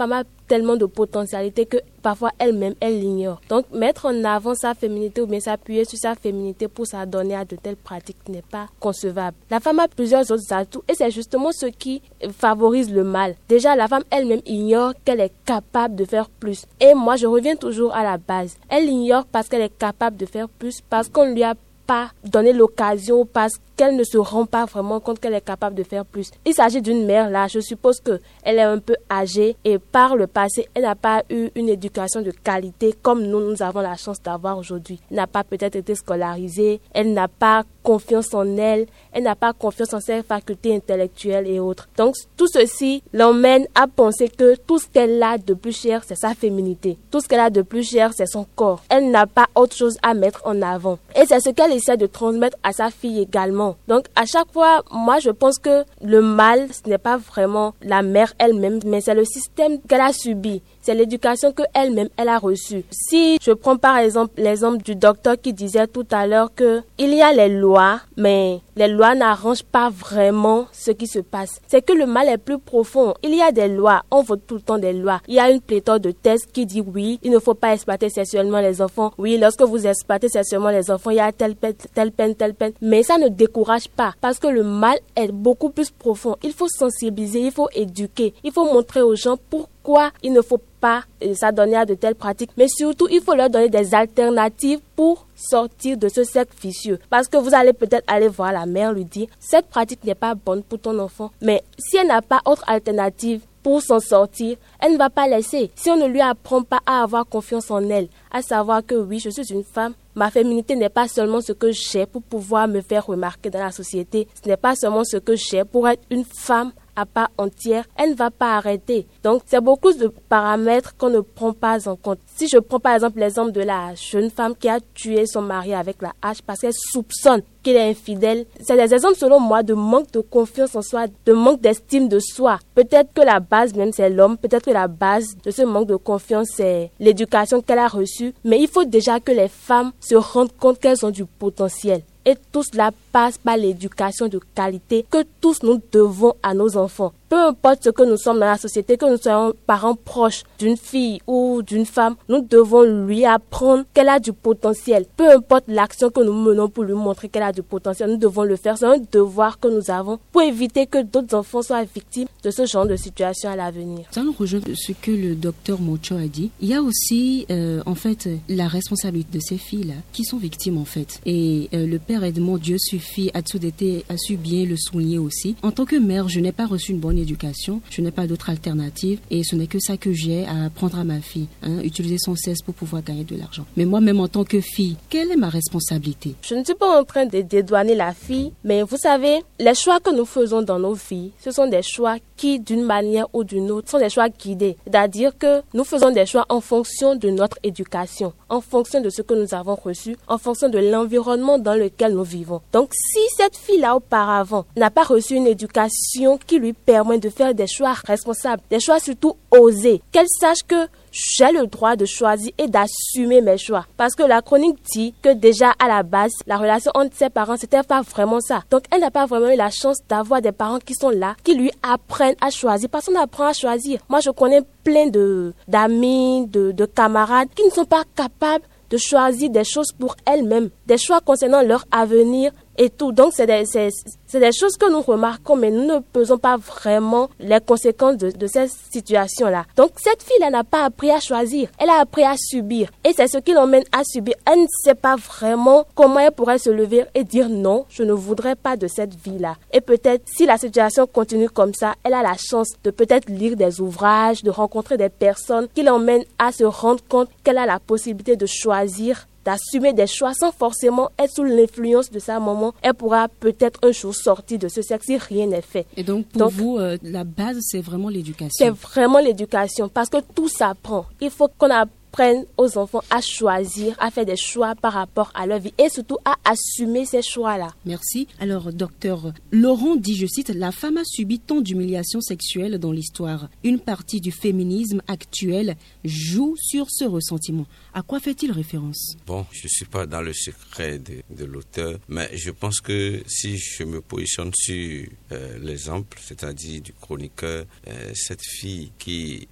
tellement de potentialité que parfois elle-même, elle l'ignore. Donc, mettre en avant sa féminité ou bien s'appuyer sur sa féminité pour s'adonner à de telles pratiques n'est pas concevable. La femme a plusieurs autres atouts et c'est justement ce qui favorise le mal. Déjà, la femme elle-même ignore qu'elle est capable de faire plus. Et moi, je reviens toujours à la base. Elle ignore parce qu'elle est capable de faire plus, parce qu'on lui a pas donné l'occasion, parce qu'elle ne se rend pas vraiment compte qu'elle est capable de faire plus. Il s'agit d'une mère là, je suppose qu'elle est un peu âgée et par le passé, elle n'a pas eu une éducation de qualité comme nous, nous avons la chance d'avoir aujourd'hui. Elle n'a pas peut-être été scolarisée, elle n'a pas confiance en elle, elle n'a pas confiance en ses facultés intellectuelles et autres. Donc tout ceci l'emmène à penser que tout ce qu'elle a de plus cher, c'est sa féminité. Tout ce qu'elle a de plus cher, c'est son corps. Elle n'a pas autre chose à mettre en avant. Et c'est ce qu'elle essaie de transmettre à sa fille également. Donc à chaque fois, moi je pense que le mal, ce n'est pas vraiment la mère elle-même, mais c'est le système qu'elle a subi. C'est l'éducation qu'elle-même, elle a reçue. Si je prends par exemple l'exemple du docteur qui disait tout à l'heure que il y a les lois, mais les lois n'arrangent pas vraiment ce qui se passe. C'est que le mal est plus profond. Il y a des lois, on vote tout le temps des lois. Il y a une pléthore de textes qui dit oui, il ne faut pas exploiter sexuellement les enfants. Oui, lorsque vous exploitez sexuellement les enfants, il y a telle peine, telle peine, telle peine. Mais ça ne décourage pas parce que le mal est beaucoup plus profond. Il faut sensibiliser, il faut éduquer, il faut montrer aux gens pourquoi il ne faut pas s'adonner à de telles pratiques, mais surtout il faut leur donner des alternatives pour sortir de ce cercle vicieux. Parce que vous allez peut-être aller voir la mère lui dire cette pratique n'est pas bonne pour ton enfant, mais si elle n'a pas autre alternative pour s'en sortir, elle ne va pas laisser. Si on ne lui apprend pas à avoir confiance en elle, à savoir que oui, je suis une femme, ma féminité n'est pas seulement ce que j'ai pour pouvoir me faire remarquer dans la société, ce n'est pas seulement ce que j'ai pour être une femme à part entière, elle ne va pas arrêter. Donc, c'est beaucoup de paramètres qu'on ne prend pas en compte. Si je prends par exemple l'exemple de la jeune femme qui a tué son mari avec la hache parce qu'elle soupçonne qu'il est infidèle, c'est des exemples selon moi de manque de confiance en soi, de manque d'estime de soi. Peut-être que la base même c'est l'homme, peut-être que la base de ce manque de confiance c'est l'éducation qu'elle a reçue, mais il faut déjà que les femmes se rendent compte qu'elles ont du potentiel. Et tout cela passe par l'éducation de qualité que tous nous devons à nos enfants. Peu importe ce que nous sommes dans la société, que nous soyons parents proches d'une fille ou d'une femme, nous devons lui apprendre qu'elle a du potentiel. Peu importe l'action que nous menons pour lui montrer qu'elle a du potentiel, nous devons le faire. C'est un devoir que nous avons pour éviter que d'autres enfants soient victimes de ce genre de situation à l'avenir. Ça nous rejoint ce que le docteur Mocho a dit. Il y a aussi, euh, en fait, la responsabilité de ces filles-là qui sont victimes, en fait. Et euh, le père Edmond, Dieu suffit, a, été, a su bien le souligner aussi. En tant que mère, je n'ai pas reçu une bonne éducation, je n'ai pas d'autre alternative et ce n'est que ça que j'ai à apprendre à ma fille, hein, utiliser son cesse pour pouvoir gagner de l'argent. Mais moi-même en tant que fille, quelle est ma responsabilité? Je ne suis pas en train de dédouaner la fille, mais vous savez, les choix que nous faisons dans nos vies, ce sont des choix qui, d'une manière ou d'une autre, sont des choix guidés. C'est-à-dire que nous faisons des choix en fonction de notre éducation, en fonction de ce que nous avons reçu, en fonction de l'environnement dans lequel nous vivons. Donc, si cette fille-là auparavant n'a pas reçu une éducation qui lui permet de faire des choix responsables, des choix surtout osés, qu'elle sache que j'ai le droit de choisir et d'assumer mes choix. Parce que la chronique dit que déjà à la base, la relation entre ses parents, c'était pas vraiment ça. Donc elle n'a pas vraiment eu la chance d'avoir des parents qui sont là, qui lui apprennent à choisir. Parce qu'on apprend à choisir. Moi, je connais plein de d'amis, de, de camarades qui ne sont pas capables de choisir des choses pour elles-mêmes, des choix concernant leur avenir et tout. Donc, c'est des, c'est, c'est des choses que nous remarquons, mais nous ne pesons pas vraiment les conséquences de, de cette situation-là. Donc, cette fille-là n'a pas appris à choisir. Elle a appris à subir. Et c'est ce qui l'emmène à subir. Elle ne sait pas vraiment comment elle pourrait se lever et dire non, je ne voudrais pas de cette vie-là. Et peut-être, si la situation continue comme ça, elle a la chance de peut-être lire des ouvrages, de rencontrer des personnes qui l'emmènent à se rendre compte qu'elle a la possibilité de choisir, d'assumer des choix sans forcément être sous l'influence de sa maman. Elle pourra peut-être un jour sortir de ce cercle si rien n'est fait. Et donc pour donc, vous, euh, la base, c'est vraiment l'éducation? C'est vraiment l'éducation parce que tout s'apprend. Il faut qu'on apprenne aux enfants à choisir, à faire des choix par rapport à leur vie et surtout à assumer ces choix-là. Merci. Alors, docteur Laurent dit, je cite, « La femme a subi tant d'humiliations sexuelles dans l'histoire. Une partie du féminisme actuel joue sur ce ressentiment. » À quoi fait-il référence? Bon, je ne suis pas dans le secret de, de l'auteur, mais je pense que si je me positionne sur euh, l'exemple, c'est-à-dire du chroniqueur, euh, cette fille qui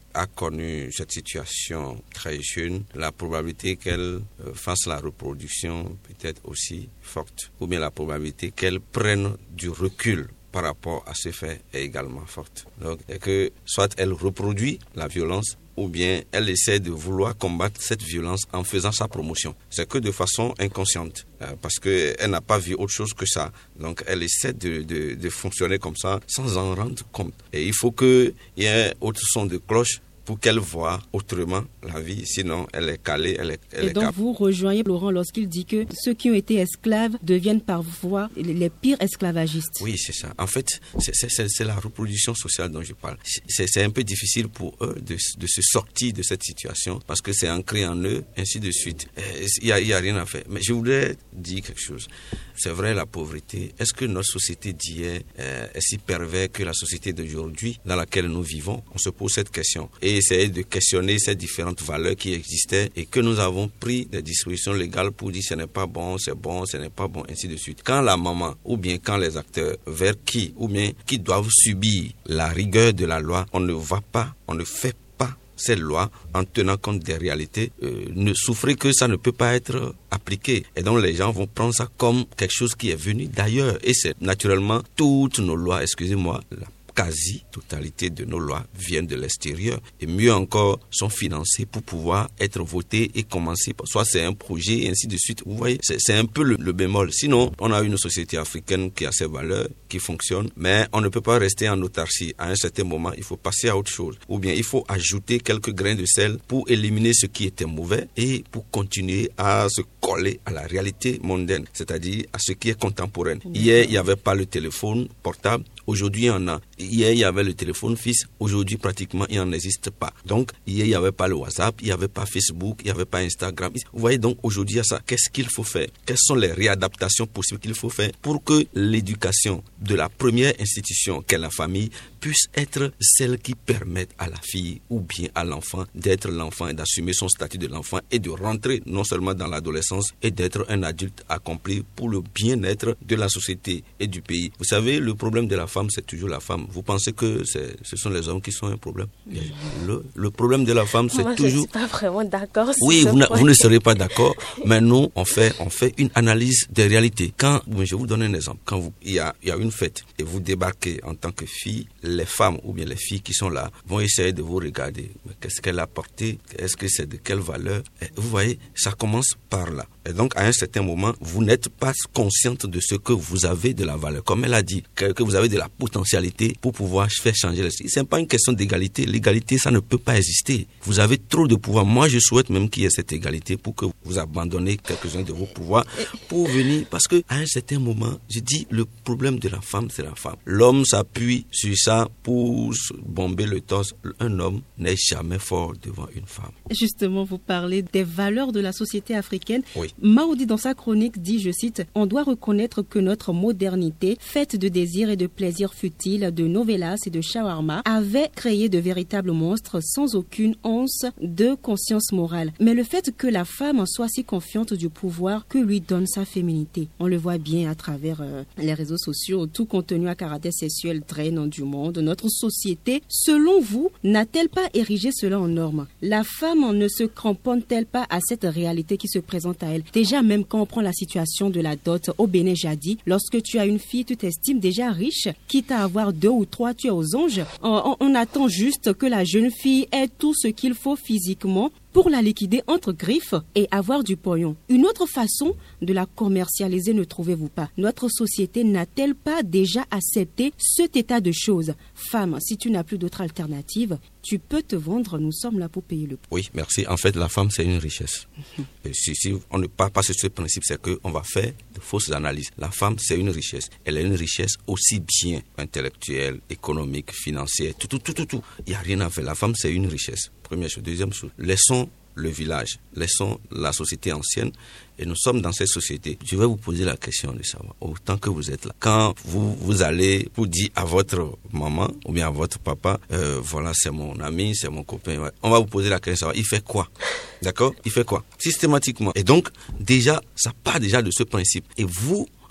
a connu cette situation très jeune, la probabilité qu'elle euh, fasse la reproduction peut être aussi forte, ou bien la probabilité qu'elle prenne du recul par rapport à ce fait est également forte. Donc, et que soit elle reproduit la violence, ou bien elle essaie de vouloir combattre cette violence en faisant sa promotion. C'est que de façon inconsciente, euh, parce qu'elle n'a pas vu autre chose que ça. Donc elle essaie de, de, de fonctionner comme ça sans en rendre compte. Et il faut qu'il y ait autre son de cloche pour qu'elle voie autrement la vie, sinon elle est calée, elle est elle Et est donc cap- vous rejoignez Laurent lorsqu'il dit que ceux qui ont été esclaves deviennent parfois les pires esclavagistes. Oui, c'est ça. En fait, c'est, c'est, c'est, c'est la reproduction sociale dont je parle. C'est, c'est un peu difficile pour eux de, de se sortir de cette situation parce que c'est ancré en eux, ainsi de suite. Il n'y a, il y a rien à faire. Mais je voudrais dire quelque chose. C'est vrai, la pauvreté. Est-ce que notre société d'hier euh, est si perverse que la société d'aujourd'hui dans laquelle nous vivons? On se pose cette question. Et essayer de questionner ces différentes valeurs qui existaient et que nous avons pris des dispositions légales pour dire ce n'est pas bon, c'est bon, ce n'est pas bon, ainsi de suite. Quand la maman ou bien quand les acteurs vers qui ou bien qui doivent subir la rigueur de la loi, on ne va pas, on ne fait pas cette loi en tenant compte des réalités, euh, ne souffrez que ça ne peut pas être appliqué. Et donc les gens vont prendre ça comme quelque chose qui est venu d'ailleurs. Et c'est naturellement toutes nos lois, excusez-moi, la quasi-totalité de nos lois viennent de l'extérieur et mieux encore sont financées pour pouvoir être votées et commencer. Soit c'est un projet et ainsi de suite. Vous voyez, c'est, c'est un peu le, le bémol. Sinon, on a une société africaine qui a ses valeurs, qui fonctionne, mais on ne peut pas rester en autarcie. À un certain moment, il faut passer à autre chose. Ou bien, il faut ajouter quelques grains de sel pour éliminer ce qui était mauvais et pour continuer à se coller à la réalité mondaine, c'est-à-dire à ce qui est contemporain. Hier, il n'y avait pas le téléphone portable. Aujourd'hui, il y en a. Hier, il y avait le téléphone fixe. Aujourd'hui, pratiquement, il n'en existe pas. Donc, hier, il n'y avait pas le WhatsApp, il n'y avait pas Facebook, il n'y avait pas Instagram. Vous voyez, donc, aujourd'hui, il y a ça. Qu'est-ce qu'il faut faire? Quelles sont les réadaptations possibles qu'il faut faire pour que l'éducation de la première institution qu'est la famille puisse être celle qui permette à la fille ou bien à l'enfant d'être l'enfant et d'assumer son statut de l'enfant et de rentrer non seulement dans l'adolescence et d'être un adulte accompli pour le bien-être de la société et du pays. Vous savez, le problème de la femme, c'est toujours la femme. Vous pensez que c'est, ce sont les hommes qui sont un problème? Le, le problème de la femme, c'est Moi, toujours... je ne suis pas vraiment d'accord. Oui, sur vous, ce vous ne serez pas d'accord, mais nous, on fait, on fait une analyse des réalités. Quand, je vous donne un exemple. Quand vous, il y a, il y a une fête et vous débarquez en tant que fille, les femmes ou bien les filles qui sont là vont essayer de vous regarder. Qu'est-ce qu'elle a porté? Est-ce que c'est de quelle valeur? Et vous voyez, ça commence par là. Et donc, à un certain moment, vous n'êtes pas consciente de ce que vous avez de la valeur. Comme elle a dit, que, que vous avez de la potentialité pour pouvoir faire changer les choses. Ce n'est pas une question d'égalité. L'égalité, ça ne peut pas exister. Vous avez trop de pouvoir. Moi, je souhaite même qu'il y ait cette égalité pour que vous abandonnez quelques-uns de vos pouvoirs pour venir. Parce que à un certain moment, je dis, le problème de la femme, c'est la femme. L'homme s'appuie sur ça pour bomber le torse. Un homme n'est jamais fort devant une femme. Justement, vous parlez des valeurs de la société africaine. Oui. Maoudi, dans sa chronique, dit, je cite, « On doit reconnaître que notre modernité, faite de désirs et de plaisirs futiles, de novellas et de shawarma, avait créé de véritables monstres sans aucune once de conscience morale. Mais le fait que la femme soit si confiante du pouvoir que lui donne sa féminité, on le voit bien à travers euh, les réseaux sociaux, tout contenu à caractère sexuel draine du monde. Notre société, selon vous, n'a-t-elle pas érigé cela en norme? La femme ne se cramponne-t-elle pas à cette réalité qui se présente à elle? Déjà, même quand on prend la situation de la dot au Bénin Jadi, lorsque tu as une fille, tu t'estimes déjà riche, quitte à avoir deux ou trois, tu es aux anges. On, on, on attend juste que la jeune fille ait tout ce qu'il faut physiquement pour la liquider entre griffes et avoir du pognon. Une autre façon de la commercialiser, ne trouvez-vous pas? Notre société n'a-t-elle pas déjà accepté cet état de choses? Femme, si tu n'as plus d'autre alternative, tu peux te vendre, nous sommes là pour payer le prix. Oui, merci. En fait, la femme, c'est une richesse. Et si, si on ne part pas sur ce principe, c'est qu'on va faire de fausses analyses. La femme, c'est une richesse. Elle est une richesse aussi bien intellectuelle, économique, financière, tout, tout, tout, tout, tout. Il n'y a rien à faire. La femme, c'est une richesse. Première chose. Deuxième chose, laissons le village, laissons la société ancienne et nous sommes dans cette société. Je vais vous poser la question de savoir, autant que vous êtes là, quand vous, vous allez vous dire à votre maman ou bien à votre papa, euh, voilà, c'est mon ami, c'est mon copain, ouais. On va vous poser la question de savoir, il fait quoi? D'accord? Il fait quoi? Systématiquement. Et donc, déjà, ça part déjà de ce principe. Et vous,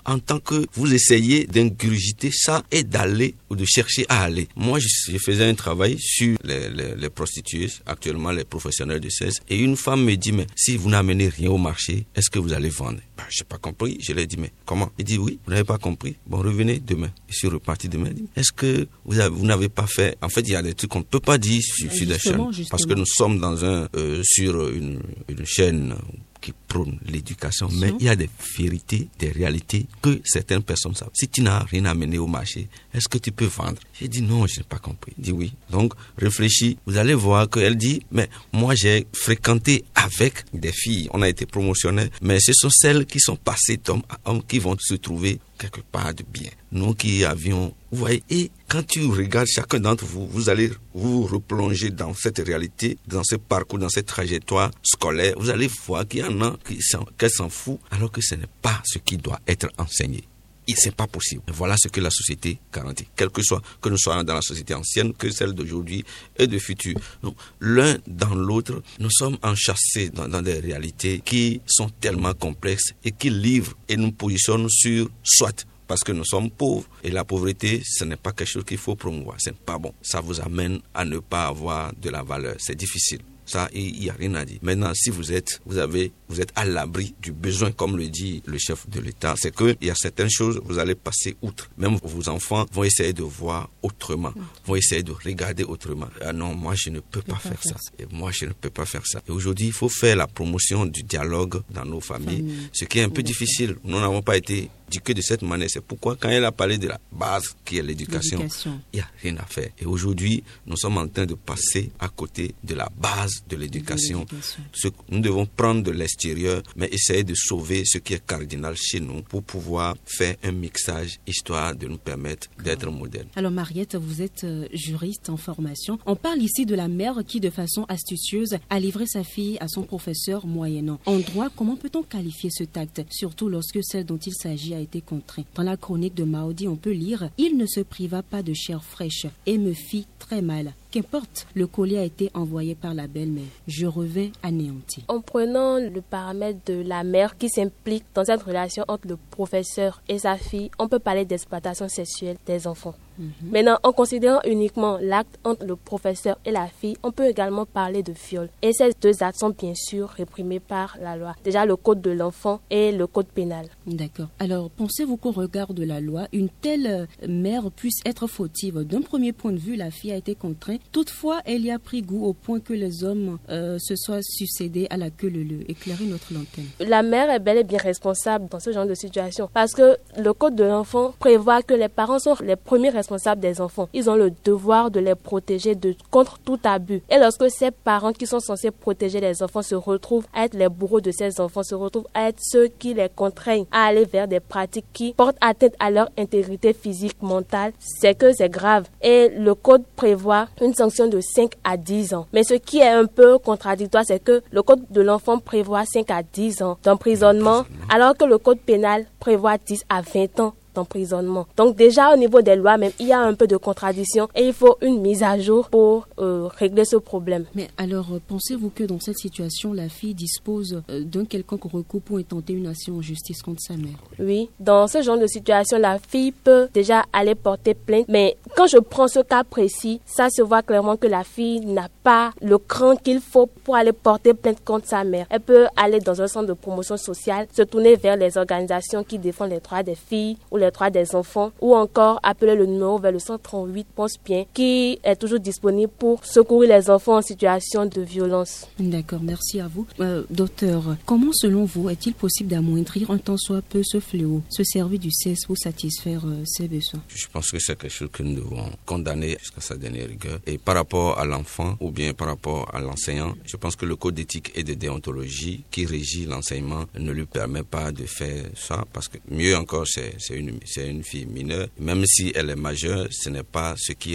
en tant que vous essayez d'ingurgiter ça et d'aller ou de chercher à aller. Moi, je, je faisais un travail sur les, les, les prostituées, actuellement les professionnels de sexe, et une femme me dit, mais si vous n'amenez rien au marché, est-ce que vous allez vendre? Ben, je n'ai pas compris. Je lui ai dit, mais comment? Il dit, oui, vous n'avez pas compris. Bon, revenez demain. Je suis reparti demain. Dit, est-ce que vous, avez, vous n'avez pas fait... En fait, il y a des trucs qu'on ne peut pas dire sur, sur des chaînes. Justement. Parce que nous sommes dans un, euh, sur une, une chaîne qui prône l'éducation, mais il y a des vérités, des réalités que certaines personnes savent. Si tu n'as rien amené au marché, est-ce que tu peux vendre? J'ai dit non, je n'ai pas compris. Il dit oui. Donc, réfléchis. Vous allez voir qu'elle dit, mais moi j'ai fréquenté avec des filles, on a été promotionnels, mais ce sont celles qui sont passées d'homme à homme qui vont se trouver quelque part de bien. Nous qui avions, vous voyez, et quand tu regardes chacun d'entre vous, vous allez vous replonger dans cette réalité, dans ce parcours, dans cette trajectoire scolaire, vous allez voir qu'il y en a qui s'en, qu'elle s'en fout, alors que ce n'est pas ce qui doit être enseigné. Et c'est pas possible. Et voilà ce que la société garantit. Quel que soit, que nous soyons dans la société ancienne, que celle d'aujourd'hui et de futur. Donc, l'un dans l'autre, nous sommes enchâssés dans, dans des réalités qui sont tellement complexes et qui livrent et nous positionnent sur soit parce que nous sommes pauvres. Et la pauvreté, ce n'est pas quelque chose qu'il faut promouvoir. Ce n'est pas bon. Ça vous amène à ne pas avoir de la valeur. C'est difficile. Ça, il n'y a rien à dire. Maintenant, si vous êtes, vous avez, vous êtes à l'abri du besoin, comme le dit le chef de l'État, c'est qu'il y a certaines choses, vous allez passer outre. Même vos enfants vont essayer de voir autrement, vont essayer de regarder autrement. Ah non, moi, je ne peux pas, pas faire, faire ça. ça. Et moi, je ne peux pas faire ça. Et aujourd'hui, il faut faire la promotion du dialogue dans nos familles, Famille. ce qui est un peu D'accord. difficile. Nous n'avons pas été éduqués de cette manière. C'est pourquoi, quand elle a parlé de la base, qui est l'éducation, l'éducation. il n'y a rien à faire. Et aujourd'hui, nous sommes en train de passer à côté de la base de l'éducation. De l'éducation. Ce, nous devons prendre de l'extérieur, mais essayer de sauver ce qui est cardinal chez nous pour pouvoir faire un mixage, histoire de nous permettre d'être modernes. Alors Mariette, vous êtes euh, juriste en formation. On parle ici de la mère qui, de façon astucieuse, a livré sa fille à son professeur moyennant. En droit, comment peut-on qualifier ce acte, surtout lorsque celle dont il s'agit a été contraint? Dans la chronique de Maudit, on peut lire « Il ne se priva pas de chair fraîche et me fit très mal. Qu'importe, le collier a été envoyé par la belle-mère. Je revins anéanti. » En prenant le paramètre de la mère qui s'implique dans cette relation entre le professeur et sa fille, on peut parler d'exploitation sexuelle des enfants. Mm-hmm. Maintenant, en considérant uniquement l'acte entre le professeur et la fille, on peut également parler de viol. Et ces deux actes sont bien sûr réprimés par la loi. Déjà le code de l'enfant et le code pénal. D'accord. Alors, pensez-vous qu'au regard de la loi, une telle mère puisse être fautive? D'un premier point de vue, la fille a été contrainte. Toutefois, elle y a pris goût au point que les hommes euh, se soient succédés à la queue leu-leu. Éclairez notre lanterne. La mère est bel et bien responsable dans ce genre de situation parce que le code de l'enfant prévoit que les parents sont les premiers responsables des enfants. Ils ont le devoir de les protéger de, contre tout abus. Et lorsque ces parents qui sont censés protéger les enfants se retrouvent à être les bourreaux de ces enfants, se retrouvent à être ceux qui les contraignent à aller vers des pratiques qui portent atteinte à leur intégrité physique, mentale, c'est que c'est grave. Et le code prévoit une sanction de cinq à dix ans. Mais ce qui est un peu contradictoire, c'est que le code de l'enfant prévoit cinq à dix ans d'emprisonnement, alors que le code pénal prévoit dix à vingt ans d'emprisonnement. Donc déjà au niveau des lois même, il y a un peu de contradiction et il faut une mise à jour pour euh, régler ce problème. Mais alors, pensez-vous que dans cette situation, la fille dispose euh, d'un quelconque recours pour intenter une action en justice contre sa mère? Oui, dans ce genre de situation, la fille peut déjà aller porter plainte, mais quand je prends ce cas précis, ça se voit clairement que la fille n'a pas le cran qu'il faut pour aller porter plainte contre sa mère. Elle peut aller dans un centre de promotion sociale, se tourner vers les organisations qui défendent les droits des filles ou les droits des enfants, ou encore appeler le numéro vers le cent trente-huit, pense bien, qui est toujours disponible pour secourir les enfants en situation de violence. D'accord, merci à vous. Euh, docteur, comment selon vous est-il possible d'amoindrir un tant soit peu ce fléau, se servir du sexe pour satisfaire euh, ses besoins? Je pense que c'est quelque chose que nous devons condamner jusqu'à sa dernière rigueur. Et par rapport à l'enfant ou bien par rapport à l'enseignant, je pense que le code d'éthique et de déontologie qui régit l'enseignement ne lui permet pas de faire ça, parce que mieux encore, c'est, c'est une c'est une fille mineure. Même si elle est majeure, ce n'est pas ce qui est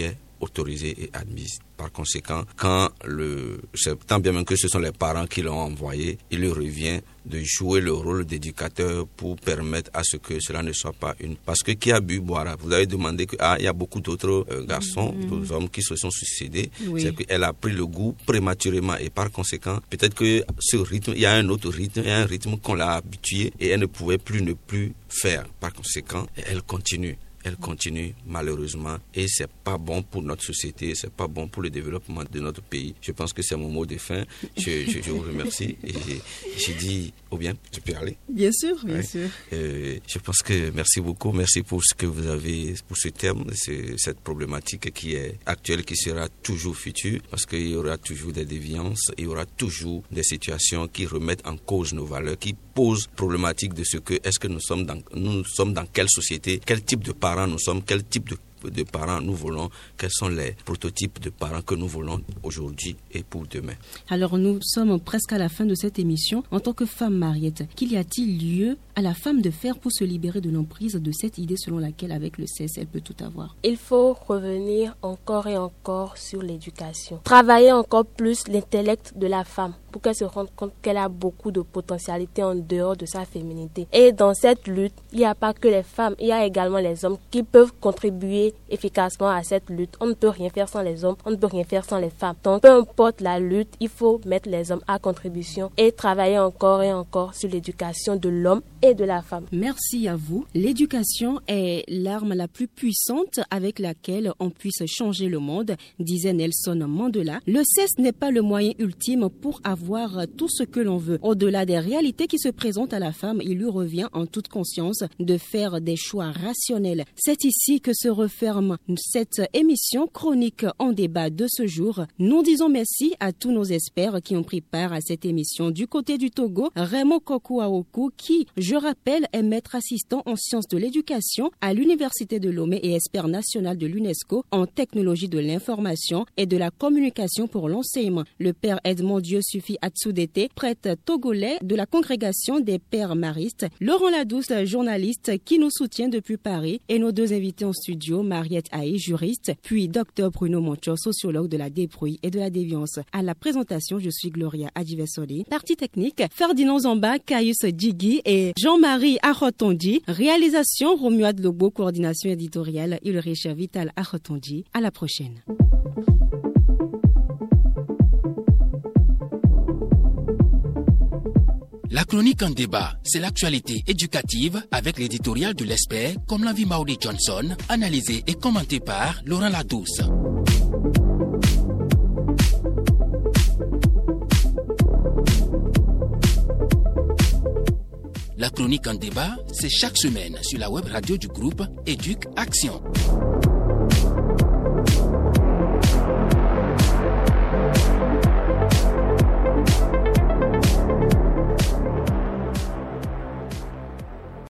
autorisée et admise. Par conséquent, quand le, c'est tant bien même que ce sont les parents qui l'ont envoyé, il leur revient de jouer le rôle d'éducateur pour permettre à ce que cela ne soit pas une... Parce que qui a bu boira. Vous avez demandé que ah, il y a beaucoup d'autres euh, garçons, mmh. d'autres hommes qui se sont suicidés. Oui. C'est qu'elle a pris le goût prématurément et par conséquent, peut-être que ce rythme, il y a un autre rythme, il y a un rythme qu'on l'a habitué et elle ne pouvait plus ne plus faire. Par conséquent, elle continue. Elle continue malheureusement et c'est pas bon pour notre société, c'est pas bon pour le développement de notre pays. Je pense que c'est mon mot de fin. Je, je, je vous remercie et j'ai dit au bien, je peux aller. Bien sûr, bien ouais. sûr. Euh, je pense que merci beaucoup, merci pour ce que vous avez, pour ce terme, cette problématique qui est actuelle, qui sera toujours future, parce qu'il y aura toujours des déviances, il y aura toujours des situations qui remettent en cause nos valeurs, qui posent problématique de ce que est-ce que nous sommes dans, nous sommes dans quelle société, quel type de parents nous sommes, quel type de de parents nous voulons, quels sont les prototypes de parents que nous voulons aujourd'hui et pour demain. Alors nous sommes presque à la fin de cette émission. En tant que femme, Mariette, qu'il y a-t-il lieu à la femme de faire pour se libérer de l'emprise de cette idée selon laquelle avec le sexe elle peut tout avoir? Il faut revenir encore et encore sur l'éducation. Travailler encore plus l'intellect de la femme pour qu'elle se rende compte qu'elle a beaucoup de potentialités en dehors de sa féminité. Et dans cette lutte, il n'y a pas que les femmes, il y a également les hommes qui peuvent contribuer efficacement à cette lutte. On ne peut rien faire sans les hommes, on ne peut rien faire sans les femmes. Donc peu importe la lutte, il faut mettre les hommes à contribution et travailler encore et encore sur l'éducation de l'homme et de la femme. Merci à vous. L'éducation est l'arme la plus puissante avec laquelle on puisse changer le monde, disait Nelson Mandela. Le sexe n'est pas le moyen ultime pour avoir tout ce que l'on veut. Au-delà des réalités qui se présentent à la femme, il lui revient en toute conscience de faire des choix rationnels. C'est ici que se referme cette émission chronique en débat de ce jour. Nous disons merci à tous nos experts qui ont pris part à cette émission. Du côté du Togo, Raymond Kokouaoku, qui, je rappelle, est maître assistant en sciences de l'éducation à l'Université de Lomé et expert national de l'UNESCO en technologie de l'information et de la communication pour l'enseignement. Le père Edmond Dieu-Suffi Atsoudete, prêtre togolais de la congrégation des pères maristes. Laurent Ladouce, journaliste qui nous soutient depuis Paris, et nos deux invités en studio, Mariette Aïe, juriste, puis docteur Bruno Moncho, sociologue de la débrouille et de la déviance. À la présentation, je suis Gloria Adjivesoli. Partie technique, Ferdinand Zamba, Caius Djigui et Jean-Marie Arotondi. Réalisation, Romuald Lobo, coordination éditoriale, Ulrich Vital Arotondi. À la prochaine. La chronique en débat, c'est l'actualité éducative avec l'éditorial de l'expert comme l'a vu Maudie Johnson, analysé et commenté par Laurent Ladouce. La chronique en débat, c'est chaque semaine sur la web radio du groupe Éduc Action.